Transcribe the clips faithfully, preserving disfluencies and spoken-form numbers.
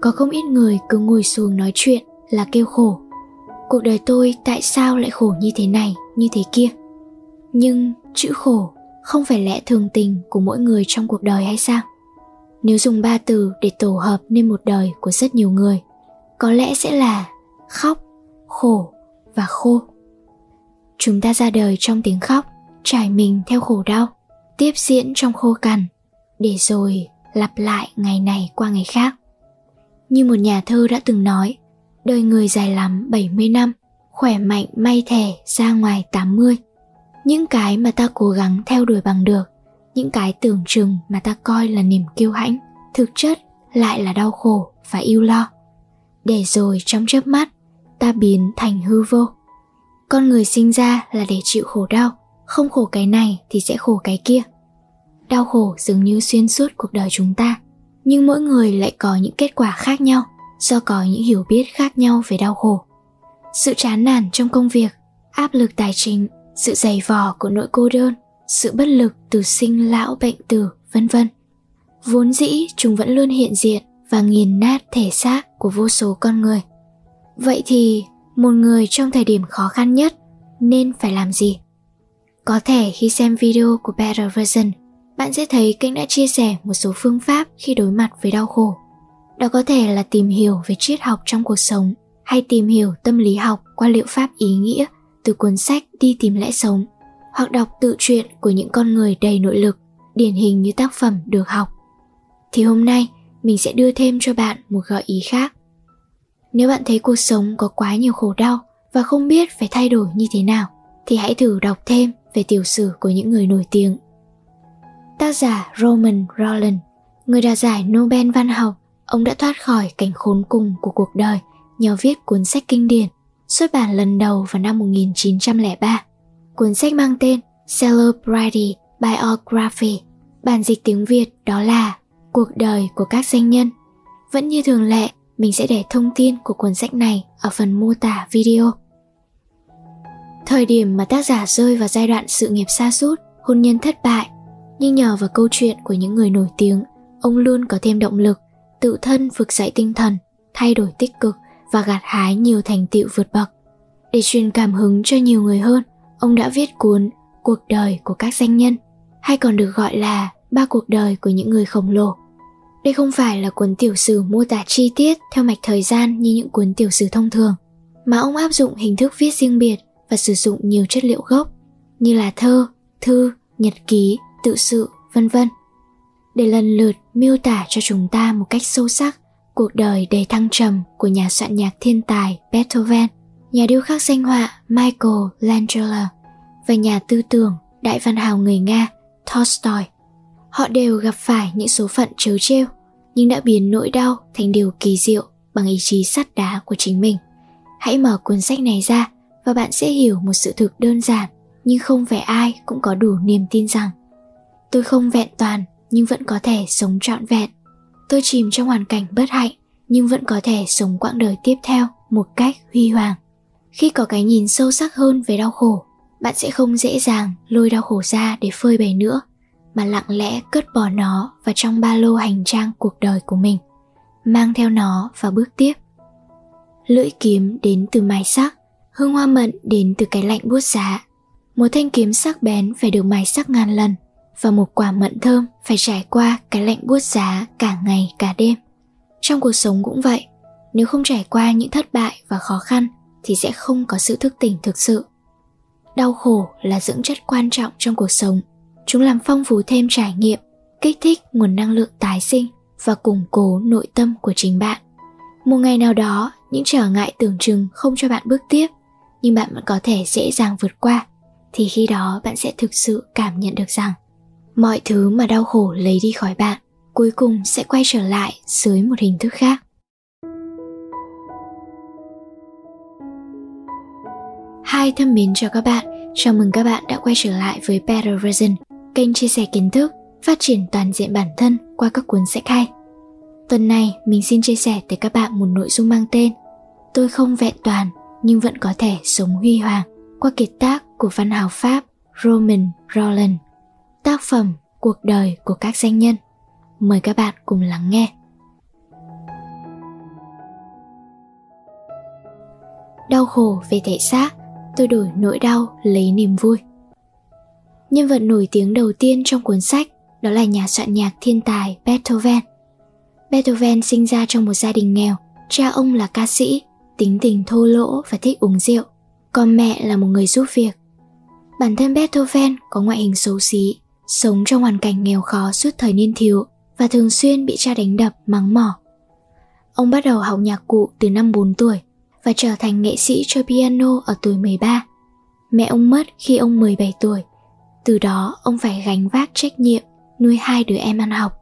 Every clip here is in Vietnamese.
có không ít người cứ ngồi xuống nói chuyện là kêu khổ. Cuộc đời tôi tại sao lại khổ như thế này, như thế kia? Nhưng chữ khổ không phải lẽ thường tình của mỗi người trong cuộc đời hay sao? Nếu dùng ba từ để tổ hợp nên một đời của rất nhiều người, có lẽ sẽ là khóc, khổ và khô. Chúng ta ra đời trong tiếng khóc, trải mình theo khổ đau, tiếp diễn trong khô cằn, để rồi lặp lại ngày này qua ngày khác. Như một nhà thơ đã từng nói, đời người dài lắm bảy mươi năm, khỏe mạnh may thẻ ra ngoài tám mươi. Những cái mà ta cố gắng theo đuổi bằng được, những cái tưởng chừng mà ta coi là niềm kiêu hãnh, thực chất lại là đau khổ và ưu lo. Để rồi trong chớp mắt, ta biến thành hư vô. Con người sinh ra là để chịu khổ đau, không khổ cái này thì sẽ khổ cái kia. Đau khổ dường như xuyên suốt cuộc đời chúng ta, nhưng mỗi người lại có những kết quả khác nhau do có những hiểu biết khác nhau về đau khổ. Sự chán nản trong công việc, áp lực tài chính, sự dày vò của nỗi cô đơn, sự bất lực từ sinh lão bệnh tử, vân vân. Vốn dĩ chúng vẫn luôn hiện diện và nghiền nát thể xác của vô số con người. Vậy thì một người trong thời điểm khó khăn nhất nên phải làm gì? Có thể khi xem video của Better Version, bạn sẽ thấy kênh đã chia sẻ một số phương pháp khi đối mặt với đau khổ. Đó có thể là tìm hiểu về triết học trong cuộc sống, hay tìm hiểu tâm lý học qua liệu pháp ý nghĩa từ cuốn sách Đi tìm lẽ sống, hoặc đọc tự truyện của những con người đầy nội lực, điển hình như tác phẩm Được học. Thì hôm nay mình sẽ đưa thêm cho bạn một gợi ý khác. Nếu bạn thấy cuộc sống có quá nhiều khổ đau và không biết phải thay đổi như thế nào, thì hãy thử đọc thêm về tiểu sử của những người nổi tiếng. Tác giả Roman Roland, người đoạt giải Nobel văn học, ông đã thoát khỏi cảnh khốn cùng của cuộc đời nhờ viết cuốn sách kinh điển, xuất bản lần đầu vào năm một nghìn chín trăm lẻ ba. Cuốn sách mang tên Celebrity Biography, bản dịch tiếng Việt đó là Cuộc đời của các danh nhân. Vẫn như thường lệ, mình sẽ để thông tin của cuốn sách này ở phần mô tả video. Thời điểm mà tác giả rơi vào giai đoạn sự nghiệp sa sút, hôn nhân thất bại, nhưng nhờ vào câu chuyện của những người nổi tiếng, ông luôn có thêm động lực, tự thân vực dậy tinh thần, thay đổi tích cực và gặt hái nhiều thành tựu vượt bậc. Để truyền cảm hứng cho nhiều người hơn, ông đã viết cuốn Cuộc đời của các danh nhân, hay còn được gọi là Ba cuộc đời của những người khổng lồ. Đây không phải là cuốn tiểu sử mô tả chi tiết theo mạch thời gian như những cuốn tiểu sử thông thường, mà ông áp dụng hình thức viết riêng biệt và sử dụng nhiều chất liệu gốc như là thơ, thư, nhật ký, tự sự, vân vân, để lần lượt miêu tả cho chúng ta một cách sâu sắc cuộc đời đầy thăng trầm của nhà soạn nhạc thiên tài Beethoven, nhà điêu khắc danh họa Michelangelo và nhà tư tưởng đại văn hào người Nga Tolstoy. Họ đều gặp phải những số phận trớ trêu, nhưng đã biến nỗi đau thành điều kỳ diệu bằng ý chí sắt đá của chính mình. Hãy mở cuốn sách này ra và bạn sẽ hiểu một sự thực đơn giản, nhưng không phải ai cũng có đủ niềm tin rằng tôi không vẹn toàn nhưng vẫn có thể sống trọn vẹn. Tôi chìm trong hoàn cảnh bất hạnh nhưng vẫn có thể sống quãng đời tiếp theo một cách huy hoàng. Khi có cái nhìn sâu sắc hơn về đau khổ, bạn sẽ không dễ dàng lôi đau khổ ra để phơi bày nữa, mà lặng lẽ cất bỏ nó vào trong ba lô hành trang cuộc đời của mình, mang theo nó và bước tiếp. Lưỡi kiếm đến từ mài sắc, hương hoa mận đến từ cái lạnh buốt giá. Một thanh kiếm sắc bén phải được mài sắc ngàn lần, và một quả mận thơm phải trải qua cái lạnh buốt giá cả ngày cả đêm. Trong cuộc sống cũng vậy, nếu không trải qua những thất bại và khó khăn thì sẽ không có sự thức tỉnh thực sự. Đau khổ là dưỡng chất quan trọng trong cuộc sống. Chúng làm phong phú thêm trải nghiệm, kích thích nguồn năng lượng tái sinh và củng cố nội tâm của chính bạn. Một ngày nào đó, những trở ngại tưởng chừng không cho bạn bước tiếp, nhưng bạn vẫn có thể dễ dàng vượt qua, thì khi đó bạn sẽ thực sự cảm nhận được rằng mọi thứ mà đau khổ lấy đi khỏi bạn cuối cùng sẽ quay trở lại dưới một hình thức khác. Hi thân mến chào các bạn, chào mừng các bạn đã quay trở lại với Better Version, kênh chia sẻ kiến thức, phát triển toàn diện bản thân qua các cuốn sách hay. Tuần này mình xin chia sẻ tới các bạn một nội dung mang tên Tôi không vẹn toàn nhưng vẫn có thể sống huy hoàng, qua kiệt tác của văn hào Pháp Roman Roland. Tác phẩm Cuộc đời của các danh nhân. Mời các bạn cùng lắng nghe. đau khổ về thể xác, tôi đổi nỗi đau lấy niềm vui. Nhân vật nổi tiếng đầu tiên trong cuốn sách đó là nhà soạn nhạc thiên tài Beethoven. Beethoven sinh ra trong một gia đình nghèo, cha ông là ca sĩ, tính tình thô lỗ và thích uống rượu, còn mẹ là một người giúp việc. Bản thân Beethoven có ngoại hình xấu xí, sống trong hoàn cảnh nghèo khó suốt thời niên thiếu và thường xuyên bị cha đánh đập, mắng mỏ. Ông bắt đầu học nhạc cụ từ năm bốn tuổi và trở thành nghệ sĩ chơi piano ở tuổi mười ba. Mẹ ông mất khi ông mười bảy tuổi, từ đó ông phải gánh vác trách nhiệm nuôi hai đứa em ăn học.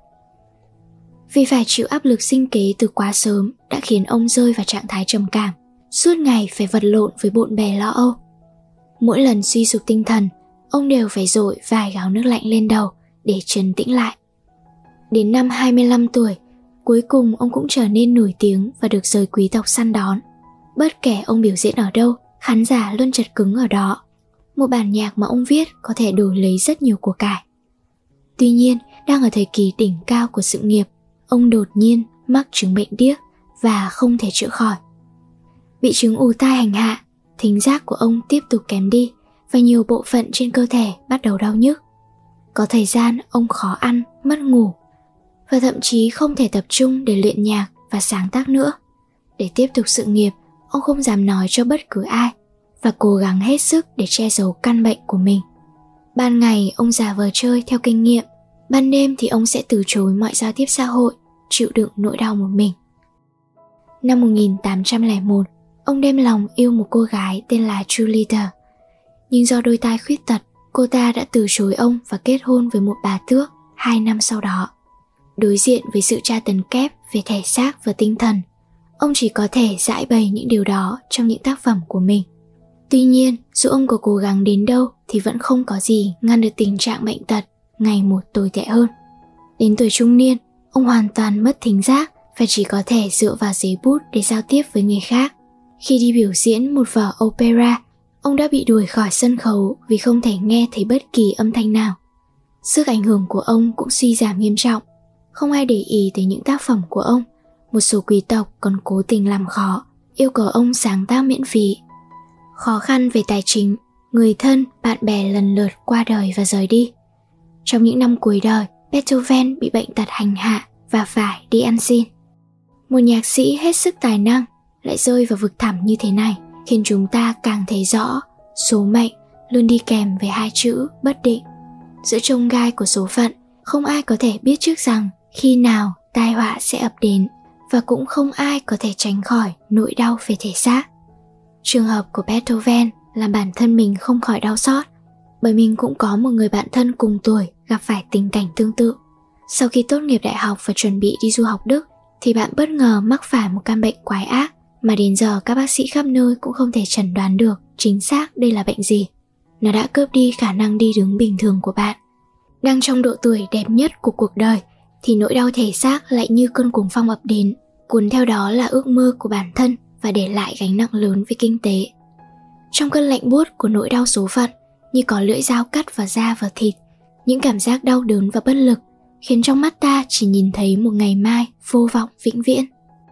Vì phải chịu áp lực sinh kế từ quá sớm đã khiến ông rơi vào trạng thái trầm cảm, suốt ngày phải vật lộn với bộn bề lo âu. Mỗi lần suy sụp tinh thần, ông đều phải dội vài gáo nước lạnh lên đầu để trấn tĩnh lại. Đến năm hai mươi lăm tuổi, cuối cùng ông cũng trở nên nổi tiếng và được giới quý tộc săn đón. Bất kể ông biểu diễn ở đâu, khán giả luôn chật cứng ở đó. Một bản nhạc mà ông viết có thể đổi lấy rất nhiều của cải. Tuy nhiên, đang ở thời kỳ đỉnh cao của sự nghiệp, ông đột nhiên mắc chứng bệnh điếc và không thể chữa khỏi. Bị chứng ù tai hành hạ, thính giác của ông tiếp tục kém đi và nhiều bộ phận trên cơ thể bắt đầu đau nhức. Có thời gian ông khó ăn, mất ngủ và thậm chí không thể tập trung để luyện nhạc và sáng tác nữa. Để tiếp tục sự nghiệp, ông không dám nói cho bất cứ ai và cố gắng hết sức để che giấu căn bệnh của mình. Ban ngày ông giả vờ chơi theo kinh nghiệm, ban đêm thì ông sẽ từ chối mọi giao tiếp xã hội, chịu đựng nỗi đau một mình. Năm một nghìn tám trăm lẻ một, ông đem lòng yêu một cô gái tên là Julieta. Nhưng do đôi tai khuyết tật, cô ta đã từ chối ông và kết hôn với một bà tước hai năm sau đó. Đối diện với sự tra tấn kép về thể xác và tinh thần, ông chỉ có thể giải bày những điều đó trong những tác phẩm của mình. Tuy nhiên, dù ông có cố gắng đến đâu thì vẫn không có gì ngăn được tình trạng bệnh tật ngày một tồi tệ hơn. Đến tuổi trung niên, ông hoàn toàn mất thính giác và chỉ có thể dựa vào giấy bút để giao tiếp với người khác. Khi đi biểu diễn một vở opera, ông đã bị đuổi khỏi sân khấu vì không thể nghe thấy bất kỳ âm thanh nào. Sức ảnh hưởng của ông cũng suy giảm nghiêm trọng. Không ai để ý tới những tác phẩm của ông. Một số quý tộc còn cố tình làm khó, yêu cầu ông sáng tác miễn phí. Khó khăn về tài chính, người thân, bạn bè lần lượt qua đời và rời đi. Trong những năm cuối đời, Beethoven bị bệnh tật hành hạ và phải đi ăn xin. Một nhạc sĩ hết sức tài năng lại rơi vào vực thẳm như thế này, khiến chúng ta càng thấy rõ số mệnh luôn đi kèm với hai chữ bất định. Giữa chông gai của số phận, không ai có thể biết trước rằng khi nào tai họa sẽ ập đến, và cũng không ai có thể tránh khỏi nỗi đau về thể xác. Trường hợp của Beethoven làm bản thân mình không khỏi đau xót, bởi mình cũng có một người bạn thân cùng tuổi gặp phải tình cảnh tương tự. Sau khi tốt nghiệp đại học và chuẩn bị đi du học Đức, thì bạn bất ngờ mắc phải một căn bệnh quái ác mà đến giờ các bác sĩ khắp nơi cũng không thể chẩn đoán được chính xác đây là bệnh gì. Nó đã cướp đi khả năng đi đứng bình thường của bạn. Đang trong độ tuổi đẹp nhất của cuộc đời, thì nỗi đau thể xác lại như cơn cuồng phong ập đến, cuốn theo đó là ước mơ của bản thân và để lại gánh nặng lớn về kinh tế. Trong cơn lạnh buốt của nỗi đau số phận, như có lưỡi dao cắt vào da và thịt, những cảm giác đau đớn và bất lực khiến trong mắt ta chỉ nhìn thấy một ngày mai vô vọng vĩnh viễn.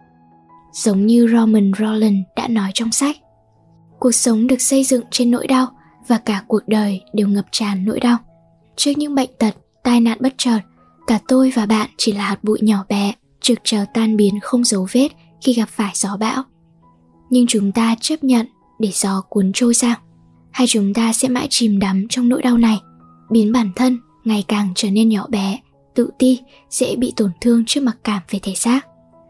Giống như Roman Roland đã nói trong sách, cuộc sống được xây dựng trên nỗi đau và cả cuộc đời đều ngập tràn nỗi đau. Trước những bệnh tật, tai nạn bất chợt, cả tôi và bạn chỉ là hạt bụi nhỏ bé, trực chờ tan biến không dấu vết khi gặp phải gió bão. Nhưng chúng ta chấp nhận để gió cuốn trôi sao? Hay chúng ta sẽ mãi chìm đắm trong nỗi đau này, biến bản thân ngày càng trở nên nhỏ bé, tự ti, dễ bị tổn thương trước mặc cảm về thể xác?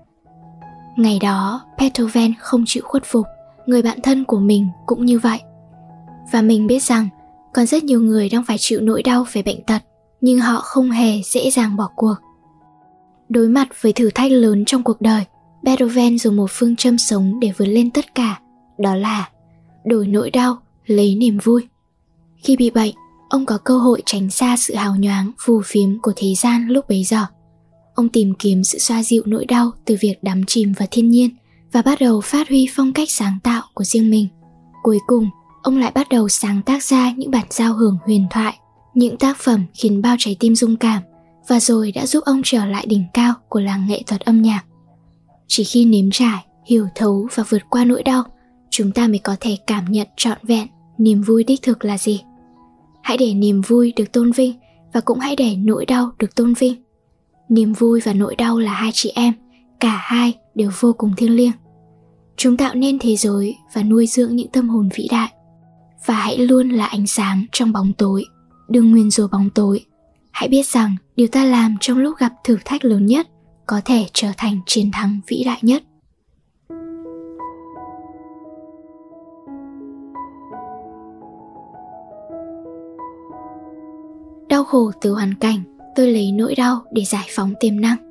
Ngày đó, Beethoven không chịu khuất phục, người bạn thân của mình cũng như vậy. Và mình biết rằng, còn rất nhiều người đang phải chịu nỗi đau về bệnh tật, nhưng họ không hề dễ dàng bỏ cuộc. Đối mặt với thử thách lớn trong cuộc đời, Beethoven dùng một phương châm sống để vượt lên tất cả, đó là đổi nỗi đau lấy niềm vui. Khi bị bệnh, ông có cơ hội tránh xa sự hào nhoáng, phù phiếm của thế gian lúc bấy giờ. Ông tìm kiếm sự xoa dịu nỗi đau từ việc đắm chìm vào thiên nhiên và bắt đầu phát huy phong cách sáng tạo của riêng mình. Cuối cùng, ông lại bắt đầu sáng tác ra những bản giao hưởng huyền thoại, những tác phẩm khiến bao trái tim rung cảm và rồi đã giúp ông trở lại đỉnh cao của làng nghệ thuật âm nhạc. Chỉ khi nếm trải, hiểu thấu và vượt qua nỗi đau, chúng ta mới có thể cảm nhận trọn vẹn niềm vui đích thực là gì. Hãy để niềm vui được tôn vinh và cũng hãy để nỗi đau được tôn vinh. Niềm vui và nỗi đau là hai chị em, cả hai đều vô cùng thiêng liêng. Chúng tạo nên thế giới và nuôi dưỡng những tâm hồn vĩ đại. Và hãy luôn là ánh sáng trong bóng tối, đừng nguyền rủa bóng tối. Hãy biết rằng điều ta làm trong lúc gặp thử thách lớn nhất có thể trở thành chiến thắng vĩ đại nhất. Đau khổ từ hoàn cảnh, tôi lấy nỗi đau để giải phóng tiềm năng.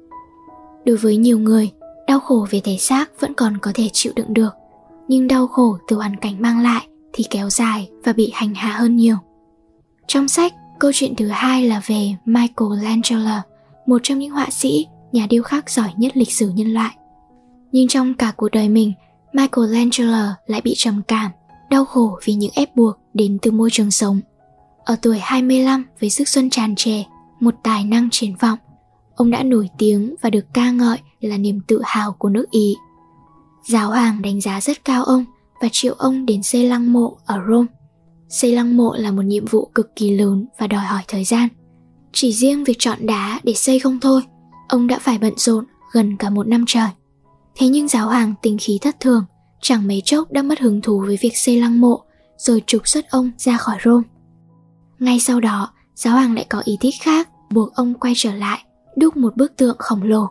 Đối với nhiều người, đau khổ về thể xác vẫn còn có thể chịu đựng được, nhưng đau khổ từ hoàn cảnh mang lại thì kéo dài và bị hành hạ hơn nhiều. Trong sách, câu chuyện thứ hai là về Michelangelo, một trong những họa sĩ, nhà điêu khắc giỏi nhất lịch sử nhân loại. Nhưng trong cả cuộc đời mình, Michelangelo lại bị trầm cảm, đau khổ vì những ép buộc đến từ môi trường sống. Ở tuổi hai mươi lăm với sức xuân tràn trề, một tài năng triển vọng, ông đã nổi tiếng và được ca ngợi là niềm tự hào của nước Ý. Giáo hoàng đánh giá rất cao ông và triệu ông đến xây lăng mộ ở Rome. Xây lăng mộ là một nhiệm vụ cực kỳ lớn và đòi hỏi thời gian. Chỉ riêng việc chọn đá để xây không thôi, ông đã phải bận rộn gần cả một năm trời. Thế nhưng giáo hoàng tính khí thất thường, chẳng mấy chốc đã mất hứng thú với việc xây lăng mộ, rồi trục xuất ông ra khỏi Rome. Ngay sau đó, giáo hoàng lại có ý thích khác, buộc ông quay trở lại, đúc một bức tượng khổng lồ.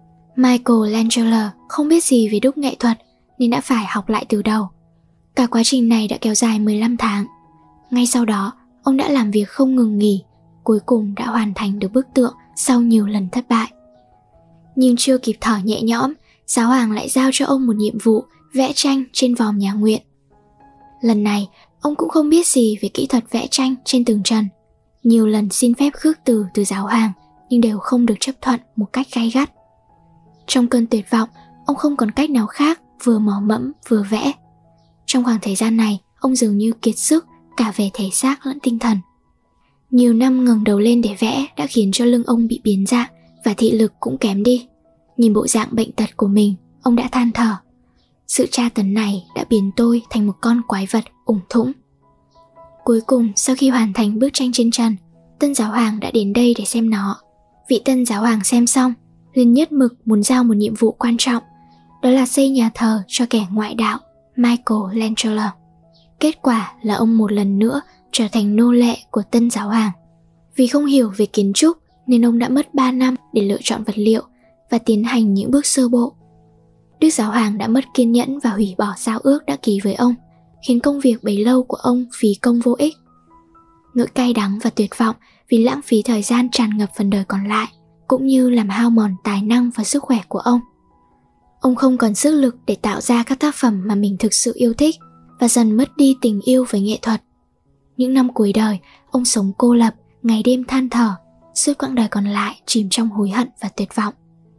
Michelangelo không biết gì về đúc nghệ thuật nên đã phải học lại từ đầu. Cả quá trình này đã kéo dài mười lăm tháng. Ngay sau đó, ông đã làm việc không ngừng nghỉ, cuối cùng đã hoàn thành được bức tượng sau nhiều lần thất bại. Nhưng chưa kịp thở nhẹ nhõm, giáo hoàng lại giao cho ông một nhiệm vụ vẽ tranh trên vòm nhà nguyện. Lần này, ông cũng không biết gì về kỹ thuật vẽ tranh trên tường trần. Nhiều lần xin phép khước từ từ giáo hoàng, nhưng đều không được chấp thuận một cách gay gắt. Trong cơn tuyệt vọng, ông không còn cách nào khác, vừa mò mẫm vừa vẽ. Trong khoảng thời gian này, ông dường như kiệt sức cả về thể xác lẫn tinh thần. Nhiều năm ngẩng đầu lên để vẽ đã khiến cho lưng ông bị biến dạng và thị lực cũng kém đi. Nhìn bộ dạng bệnh tật của mình, ông đã than thở. Sự tra tấn này đã biến tôi thành một con quái vật ủng thũng. Cuối cùng, sau khi hoàn thành bức tranh trên trần, tân giáo hoàng đã đến đây để xem nó. Vị tân giáo hoàng xem xong, liền nhất mực muốn giao một nhiệm vụ quan trọng, đó là xây nhà thờ cho kẻ ngoại đạo Michelangelo. Kết quả là ông một lần nữa trở thành nô lệ của tân giáo hoàng. Vì không hiểu về kiến trúc nên ông đã mất ba năm để lựa chọn vật liệu và tiến hành những bước sơ bộ. Đức giáo hoàng đã mất kiên nhẫn và hủy bỏ giao ước đã ký với ông, khiến công việc bấy lâu của ông phí công vô ích. Nỗi cay đắng và tuyệt vọng vì lãng phí thời gian tràn ngập phần đời còn lại, cũng như làm hao mòn tài năng và sức khỏe của ông. Ông không còn sức lực để tạo ra các tác phẩm mà mình thực sự yêu thích và dần mất đi tình yêu với nghệ thuật. Những năm cuối đời, ông sống cô lập, ngày đêm than thở, suốt quãng đời còn lại chìm trong hối hận và tuyệt vọng.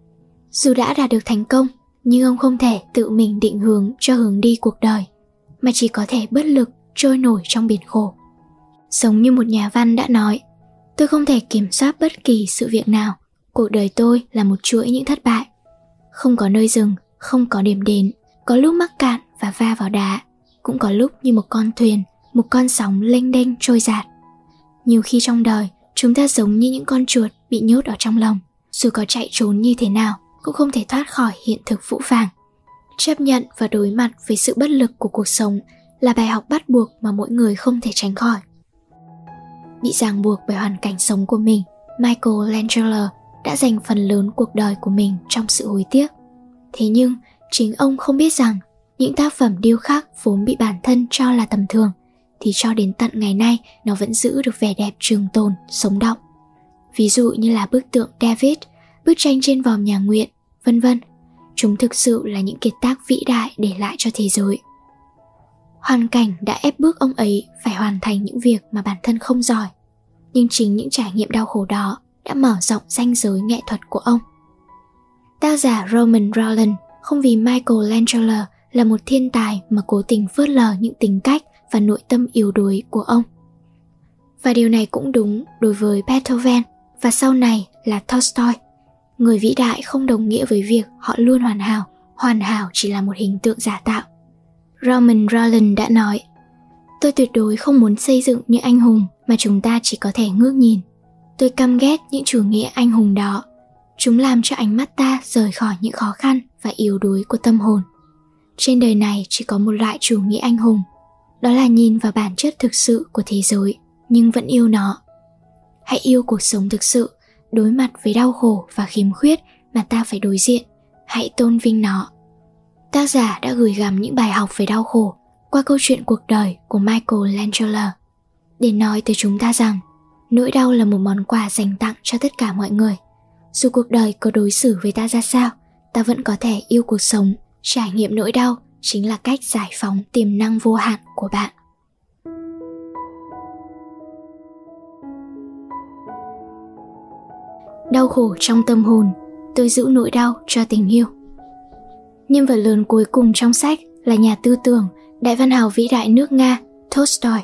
Dù đã đạt được thành công, nhưng ông không thể tự mình định hướng cho hướng đi cuộc đời, mà chỉ có thể bất lực trôi nổi trong biển khổ. Giống như một nhà văn đã nói, tôi không thể kiểm soát bất kỳ sự việc nào, cuộc đời tôi là một chuỗi những thất bại. Không có nơi dừng, không có điểm đến, có lúc mắc cạn và va vào đá, cũng có lúc như một con thuyền, một con sóng lênh đênh trôi dạt. Nhiều khi trong đời, chúng ta giống như những con chuột bị nhốt ở trong lồng, dù có chạy trốn như thế nào, cũng không thể thoát khỏi hiện thực phũ phàng. Chấp nhận và đối mặt với sự bất lực của cuộc sống là bài học bắt buộc mà mỗi người không thể tránh khỏi. Bị ràng buộc bởi hoàn cảnh sống của mình, Michelangelo đã dành phần lớn cuộc đời của mình trong sự hối tiếc. Thế nhưng, chính ông không biết rằng những tác phẩm điêu khắc vốn bị bản thân cho là tầm thường, thì cho đến tận ngày nay nó vẫn giữ được vẻ đẹp trường tồn, sống động. Ví dụ như là bức tượng David, bức tranh trên vòm nhà nguyện, vân vân. Chúng thực sự là những kiệt tác vĩ đại để lại cho thế giới. Hoàn cảnh đã ép buộc ông ấy phải hoàn thành những việc mà bản thân không giỏi, nhưng chính những trải nghiệm đau khổ đó đã mở rộng ranh giới nghệ thuật của ông. Tác giả Roman Roland không vì Michelangelo là một thiên tài mà cố tình phớt lờ những tính cách và nội tâm yếu đuối của ông. Và điều này cũng đúng đối với Beethoven và sau này là Tolstoy. Người vĩ đại không đồng nghĩa với việc họ luôn hoàn hảo, hoàn hảo chỉ là một hình tượng giả tạo. Roman Rolland đã nói, tôi tuyệt đối không muốn xây dựng những anh hùng mà chúng ta chỉ có thể ngước nhìn. Tôi căm ghét những chủ nghĩa anh hùng đó. Chúng làm cho ánh mắt ta rời khỏi những khó khăn và yếu đuối của tâm hồn. Trên đời này chỉ có một loại chủ nghĩa anh hùng, đó là nhìn vào bản chất thực sự của thế giới, nhưng vẫn yêu nó. Hãy yêu cuộc sống thực sự, đối mặt với đau khổ và khiếm khuyết mà ta phải đối diện. Hãy tôn vinh nó. Tác giả đã gửi gắm những bài học về đau khổ qua câu chuyện cuộc đời của Michelangelo để nói tới chúng ta rằng nỗi đau là một món quà dành tặng cho tất cả mọi người. Dù cuộc đời có đối xử với ta ra sao, ta vẫn có thể yêu cuộc sống. Trải nghiệm nỗi đau chính là cách giải phóng tiềm năng vô hạn của bạn. Đau khổ trong tâm hồn, tôi giữ nỗi đau cho tình yêu. Nhân vật lớn cuối cùng trong sách là nhà tư tưởng, đại văn hào vĩ đại nước Nga Tolstoy.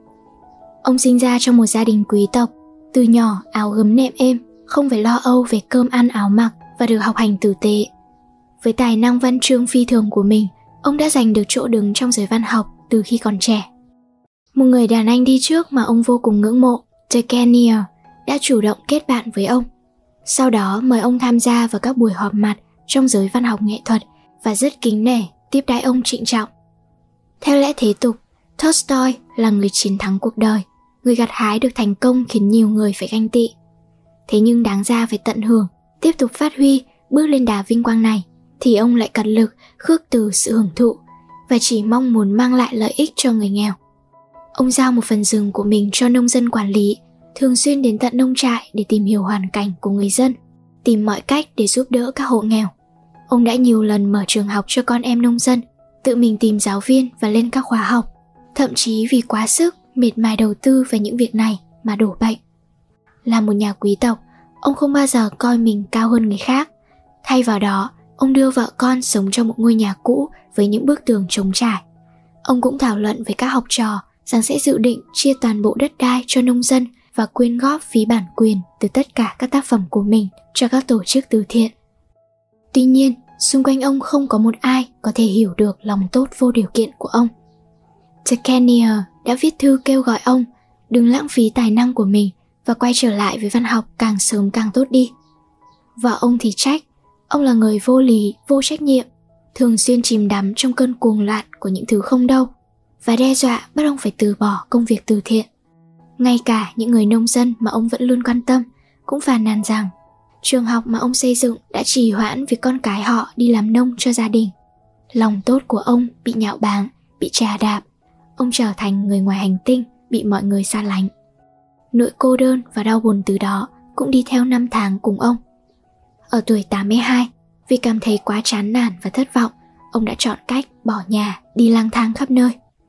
Ông sinh ra trong một gia đình quý tộc, từ nhỏ áo gấm nệm êm, không phải lo âu về cơm ăn áo mặc và được học hành tử tế. Với tài năng văn chương phi thường của mình, ông đã giành được chỗ đứng trong giới văn học từ khi còn trẻ. Một người đàn anh đi trước mà ông vô cùng ngưỡng mộ, Turgenev, đã chủ động kết bạn với ông. Sau đó mời ông tham gia vào các buổi họp mặt trong giới văn học nghệ thuật và rất kính nể tiếp đãi ông trịnh trọng. Theo lẽ thế tục, Tolstoy là người chiến thắng cuộc đời, người gặt hái được thành công khiến nhiều người phải ganh tị. Thế nhưng đáng ra phải tận hưởng, tiếp tục phát huy, bước lên đà vinh quang này, thì ông lại cật lực khước từ sự hưởng thụ và chỉ mong muốn mang lại lợi ích cho người nghèo. Ông giao một phần rừng của mình cho nông dân quản lý, thường xuyên đến tận nông trại để tìm hiểu hoàn cảnh của người dân, tìm mọi cách để giúp đỡ các hộ nghèo. Ông đã nhiều lần mở trường học cho con em nông dân, tự mình tìm giáo viên và lên các khóa học, thậm chí vì quá sức, mệt mài đầu tư về những việc này mà đổ bệnh. Là một nhà quý tộc, ông không bao giờ coi mình cao hơn người khác. Thay vào đó, ông đưa vợ con sống trong một ngôi nhà cũ với những bức tường trống trải. Ông cũng thảo luận với các học trò rằng sẽ dự định chia toàn bộ đất đai cho nông dân và quyên góp phí bản quyền từ tất cả các tác phẩm của mình cho các tổ chức từ thiện. Tuy nhiên, xung quanh ông không có một ai có thể hiểu được lòng tốt vô điều kiện của ông. Turgenev đã viết thư kêu gọi ông đừng lãng phí tài năng của mình và quay trở lại với văn học càng sớm càng tốt đi. Vợ ông thì trách, ông là người vô lý, vô trách nhiệm, thường xuyên chìm đắm trong cơn cuồng loạn của những thứ không đâu, và đe dọa bắt ông phải từ bỏ công việc từ thiện. Ngay cả những người nông dân mà ông vẫn luôn quan tâm cũng phàn nàn rằng trường học mà ông xây dựng đã trì hoãn việc con cái họ đi làm nông cho gia đình. Lòng tốt của ông bị nhạo báng, bị trà đạp. Ông trở thành người ngoài hành tinh, bị mọi người xa lánh. Nỗi cô đơn và đau buồn từ đó cũng đi theo năm tháng cùng ông. Ở tuổi tám mươi hai, vì cảm thấy quá chán nản và thất vọng, ông đã chọn cách bỏ nhà, đi lang thang khắp nơi.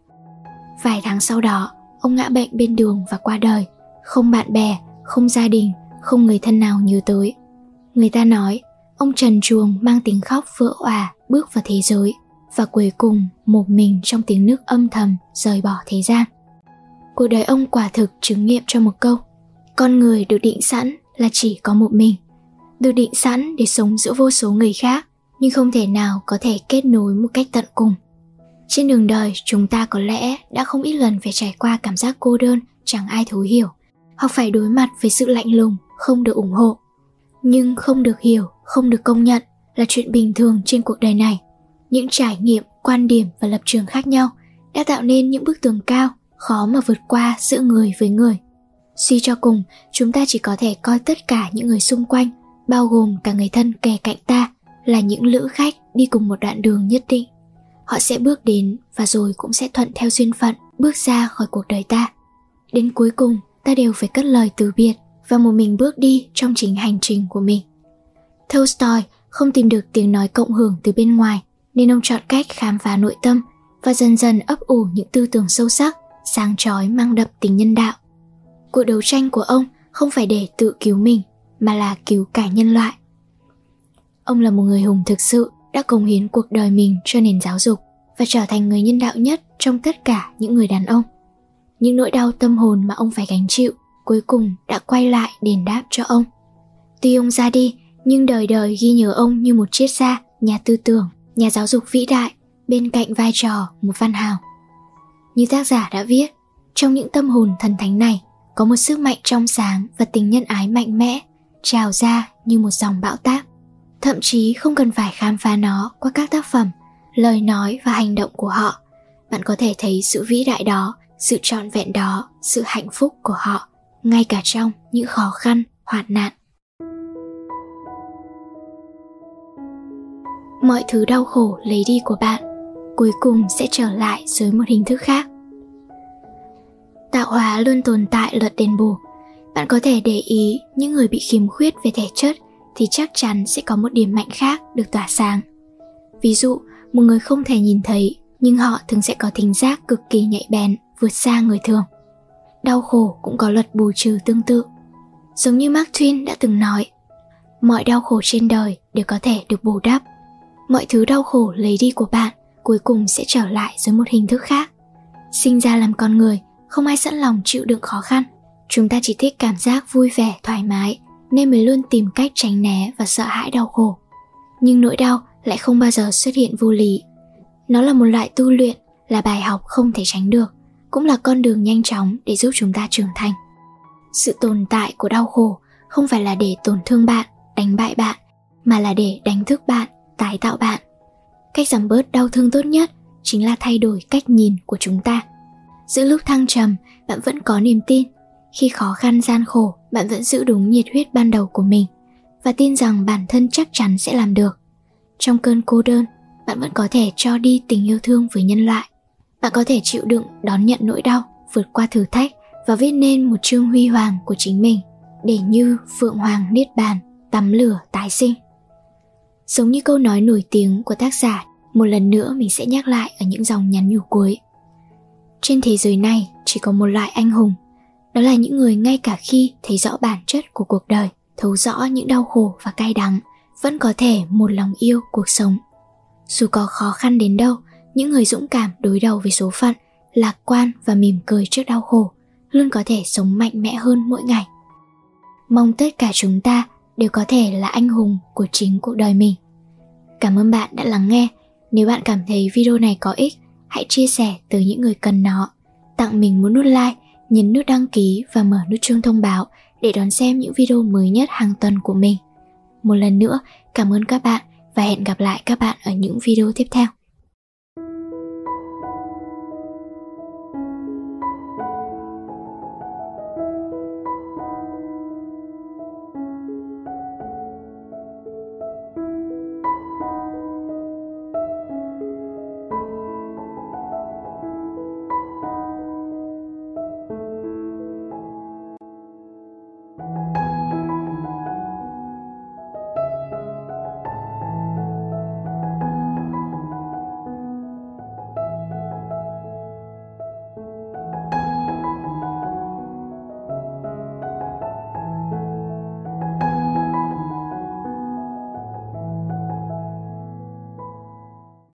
Vài tháng sau đó, ông ngã bệnh bên đường và qua đời, không bạn bè, không gia đình, không người thân nào nhớ tới. Người ta nói, ông trần truồng mang tiếng khóc vỡ òa bước vào thế giới, và cuối cùng một mình trong tiếng nước âm thầm rời bỏ thế gian. Cuộc đời ông quả thực chứng nghiệm cho một câu: con người được định sẵn là chỉ có một mình, được định sẵn để sống giữa vô số người khác, nhưng không thể nào có thể kết nối một cách tận cùng. Trên đường đời, chúng ta có lẽ đã không ít lần phải trải qua cảm giác cô đơn, chẳng ai thấu hiểu, hoặc phải đối mặt với sự lạnh lùng, không được ủng hộ. Nhưng không được hiểu, không được công nhận là chuyện bình thường trên cuộc đời này. Những trải nghiệm, quan điểm và lập trường khác nhau đã tạo nên những bức tường cao, khó mà vượt qua giữa người với người. Suy cho cùng, chúng ta chỉ có thể coi tất cả những người xung quanh, bao gồm cả người thân kề cạnh ta, là những lữ khách đi cùng một đoạn đường nhất định. Họ sẽ bước đến và rồi cũng sẽ thuận theo duyên phận bước ra khỏi cuộc đời ta. Đến cuối cùng, ta đều phải cất lời từ biệt và một mình bước đi trong chính hành trình của mình. Tolstoy không tìm được tiếng nói cộng hưởng từ bên ngoài, nên ông chọn cách khám phá nội tâm và dần dần ấp ủ những tư tưởng sâu sắc, sáng chói mang đậm tính nhân đạo. Cuộc đấu tranh của ông không phải để tự cứu mình, mà là cứu cả nhân loại. Ông là một người hùng thực sự, đã cống hiến cuộc đời mình cho nền giáo dục và trở thành người nhân đạo nhất trong tất cả những người đàn ông. Những nỗi đau tâm hồn mà ông phải gánh chịu cuối cùng đã quay lại đền đáp cho ông. Tuy ông ra đi, nhưng đời đời ghi nhớ ông như một triết gia, nhà tư tưởng, nhà giáo dục vĩ đại, bên cạnh vai trò một văn hào. Như tác giả đã viết, trong những tâm hồn thần thánh này có một sức mạnh trong sáng và tình nhân ái mạnh mẽ trào ra như một dòng bão táp. Thậm chí không cần phải khám phá nó qua các tác phẩm, lời nói và hành động của họ. Bạn có thể thấy sự vĩ đại đó, sự trọn vẹn đó, sự hạnh phúc của họ, ngay cả trong những khó khăn, hoạn nạn. Mọi thứ đau khổ lấy đi của bạn, cuối cùng sẽ trở lại dưới một hình thức khác. Tạo hóa luôn tồn tại luật đền bù. Bạn có thể để ý những người bị khiếm khuyết về thể chất thì chắc chắn sẽ có một điểm mạnh khác được tỏa sáng. Ví dụ, một người không thể nhìn thấy nhưng họ thường sẽ có thính giác cực kỳ nhạy bén, vượt xa người thường. Đau khổ cũng có luật bù trừ tương tự. Giống như Mark Twain đã từng nói, mọi đau khổ trên đời đều có thể được bù đắp. Mọi thứ đau khổ lấy đi của bạn cuối cùng sẽ trở lại dưới một hình thức khác. Sinh ra làm con người, không ai sẵn lòng chịu đựng khó khăn. Chúng ta chỉ thích cảm giác vui vẻ, thoải mái, nên mới luôn tìm cách tránh né và sợ hãi đau khổ. Nhưng nỗi đau lại không bao giờ xuất hiện vô lý. Nó là một loại tu luyện, là bài học không thể tránh được, cũng là con đường nhanh chóng để giúp chúng ta trưởng thành. Sự tồn tại của đau khổ không phải là để tổn thương bạn, đánh bại bạn, mà là để đánh thức bạn, tái tạo bạn. Cách giảm bớt đau thương tốt nhất chính là thay đổi cách nhìn của chúng ta. Giữa lúc thăng trầm, bạn vẫn có niềm tin. Khi khó khăn gian khổ, bạn vẫn giữ đúng nhiệt huyết ban đầu của mình và tin rằng bản thân chắc chắn sẽ làm được. Trong cơn cô đơn, bạn vẫn có thể cho đi tình yêu thương với nhân loại. Bạn có thể chịu đựng, đón nhận nỗi đau, vượt qua thử thách và viết nên một chương huy hoàng của chính mình, để như phượng hoàng niết bàn, tắm lửa tái sinh. Giống như câu nói nổi tiếng của tác giả, một lần nữa mình sẽ nhắc lại ở những dòng nhắn nhủ cuối. Trên thế giới này chỉ có một loại anh hùng, đó là những người ngay cả khi thấy rõ bản chất của cuộc đời, thấu rõ những đau khổ và cay đắng, vẫn có thể một lòng yêu cuộc sống. Dù có khó khăn đến đâu, những người dũng cảm đối đầu với số phận, lạc quan và mỉm cười trước đau khổ, luôn có thể sống mạnh mẽ hơn mỗi ngày. Mong tất cả chúng ta đều có thể là anh hùng của chính cuộc đời mình. Cảm ơn bạn đã lắng nghe. Nếu bạn cảm thấy video này có ích, hãy chia sẻ tới những người cần nó. Tặng mình một nút like, nhấn nút đăng ký và mở nút chuông thông báo để đón xem những video mới nhất hàng tuần của mình. Một lần nữa, cảm ơn các bạn và hẹn gặp lại các bạn ở những video tiếp theo.